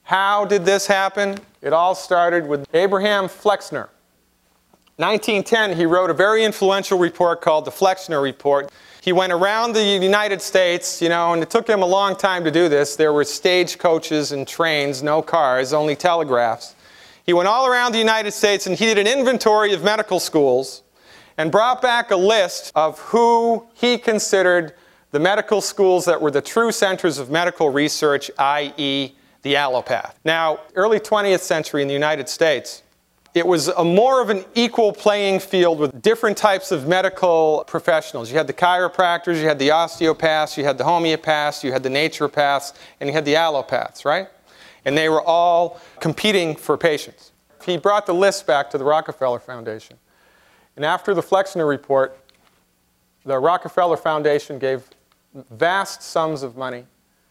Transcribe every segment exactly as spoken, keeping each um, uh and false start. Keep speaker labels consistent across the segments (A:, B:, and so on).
A: How did this happen? It all started with Abraham Flexner. nineteen ten, he wrote a very influential report called the Flexner Report. He went around the United States, you know, and it took him a long time to do this. There were stagecoaches and trains, no cars, only telegraphs. He went all around the United States and he did an inventory of medical schools and brought back a list of who he considered the medical schools that were the true centers of medical research, that is the allopath. Now, early twentieth century in the United States, it was a more of an equal playing field with different types of medical professionals. You had the chiropractors, you had the osteopaths, you had the homeopaths, you had the naturopaths, and you had the allopaths, right? And they were all competing for patients. He brought the list back to the Rockefeller Foundation. And after the Flexner Report, the Rockefeller Foundation gave vast sums of money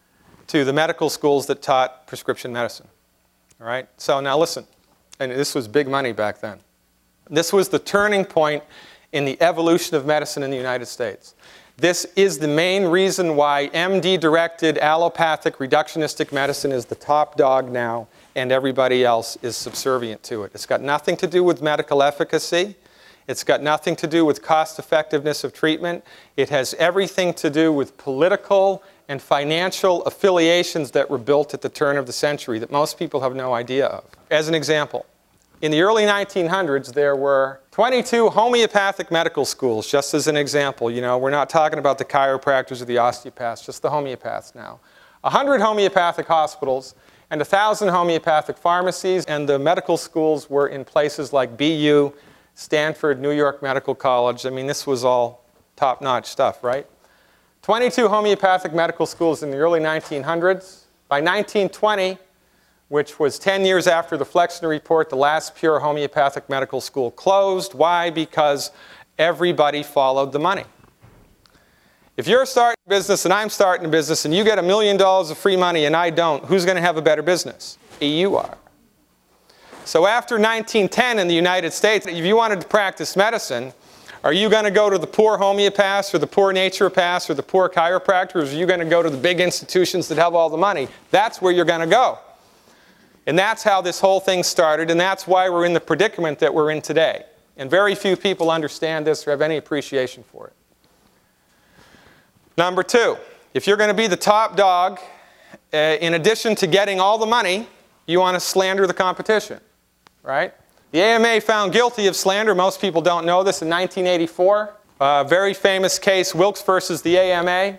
A: to the medical schools that taught prescription medicine. All right? So now listen. And this was big money back then. This was the turning point in the evolution of medicine in the United States. This is the main reason why M D-directed allopathic reductionistic medicine is the top dog now, and everybody else is subservient to it. It's got nothing to do with medical efficacy. It's got nothing to do with cost effectiveness of treatment. It has everything to do with political and financial affiliations that were built at the turn of the century that most people have no idea of. As an example, in the early nineteen hundreds, there were twenty-two homeopathic medical schools, just as an example. You know, we're not talking about the chiropractors or the osteopaths, just the homeopaths now. one hundred homeopathic hospitals and one thousand homeopathic pharmacies, and the medical schools were in places like B U, Stanford, New York Medical College. I mean, this was all top-notch stuff, right? twenty-two homeopathic medical schools in the early nineteen hundreds. By nineteen twenty, which was ten years after the Flexner Report, the last pure homeopathic medical school closed. Why? Because everybody followed the money. If you're starting a business and I'm starting a business and you get a million dollars of free money and I don't, who's going to have a better business? You are. So after nineteen ten in the United States, if you wanted to practice medicine, are you going to go to the poor homeopaths or the poor naturopaths or the poor chiropractors, or are you going to go to the big institutions that have all the money? That's where you're going to go. And that's how this whole thing started, and that's why we're in the predicament that we're in today. And very few people understand this or have any appreciation for it. Number two, if you're going to be the top dog, uh, in addition to getting all the money, you want to slander the competition, right? The A M A found guilty of slander. Most people don't know this in nineteen eighty-four. A very famous case, Wilkes versus the A M A.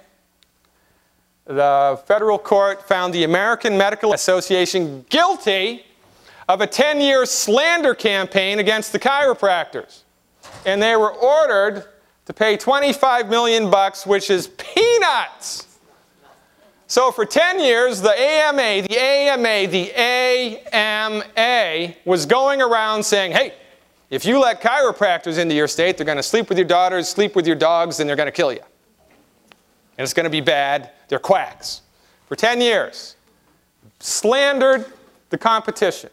A: The federal court found the American Medical Association guilty of a ten-year slander campaign against the chiropractors. And they were ordered to pay twenty-five million bucks, which is peanuts. So for ten years, the A M A, the A M A, the A M A was going around saying, hey, if you let chiropractors into your state, they're going to sleep with your daughters, sleep with your dogs, and they're going to kill you. And it's going to be bad. They're quacks. For ten years, slandered the competition.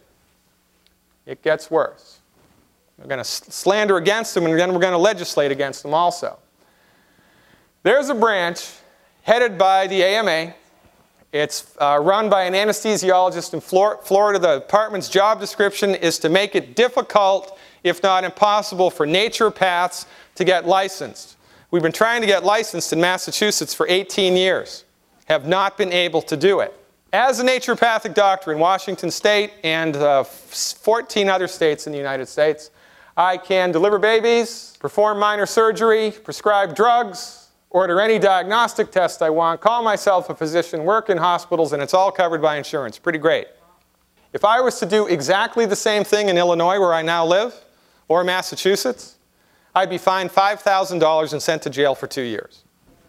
A: It gets worse. We're going to slander against them, and then we're going to legislate against them also. There's a branch headed by the A M A. It's uh, run by an anesthesiologist in Flor- Florida. The department's job description is to make it difficult, if not impossible, for naturopaths to get licensed. We've been trying to get licensed in Massachusetts for eighteen years. Have not been able to do it. As a naturopathic doctor in Washington State and uh, fourteen other states in the United States, I can deliver babies, perform minor surgery, prescribe drugs, order any diagnostic test I want, call myself a physician, work in hospitals, and it's all covered by insurance. Pretty great. If I was to do exactly the same thing in Illinois, where I now live, or Massachusetts, I'd be fined five thousand dollars and sent to jail for two years.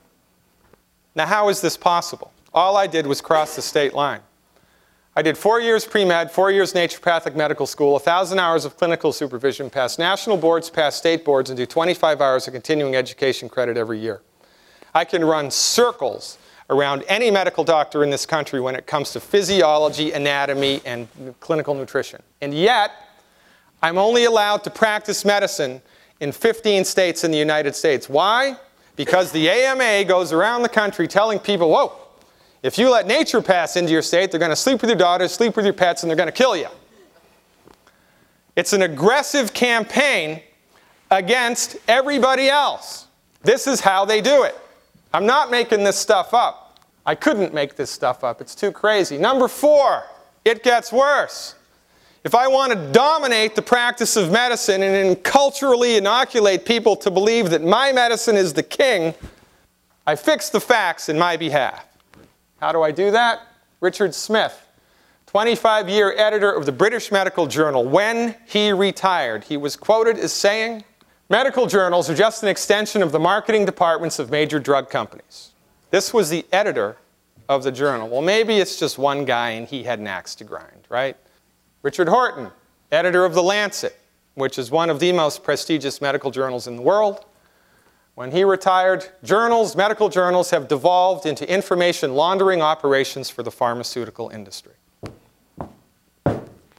A: Now, how is this possible? All I did was cross the state line. I did four years pre-med, four years naturopathic medical school, one thousand hours of clinical supervision, pass national boards, pass state boards, and do twenty-five hours of continuing education credit every year. I can run circles around any medical doctor in this country when it comes to physiology, anatomy, and clinical nutrition. And yet, I'm only allowed to practice medicine in fifteen states in the United States. Why? Because the A M A goes around the country telling people, whoa, If you let nature pass into your state, they're going to sleep with your daughters, sleep with your pets, and they're going to kill you. It's an aggressive campaign against everybody else. This is how they do it. I'm not making this stuff up. I couldn't make this stuff up. It's too crazy. Number four, it gets worse. If I want to dominate the practice of medicine and culturally inoculate people to believe that my medicine is the king, I fix the facts in my behalf. How do I do that? Richard Smith, twenty-five year editor of the British Medical Journal, when he retired, he was quoted as saying, "Medical journals are just an extension of the marketing departments of major drug companies." This was the editor of the journal. Well, maybe it's just one guy and he had an axe to grind, right? Richard Horton, editor of The Lancet, which is one of the most prestigious medical journals in the world. When he retired, journals, medical journals, have devolved into information laundering operations for the pharmaceutical industry.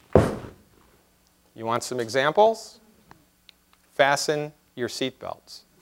A: You want some examples? Fasten your seatbelts.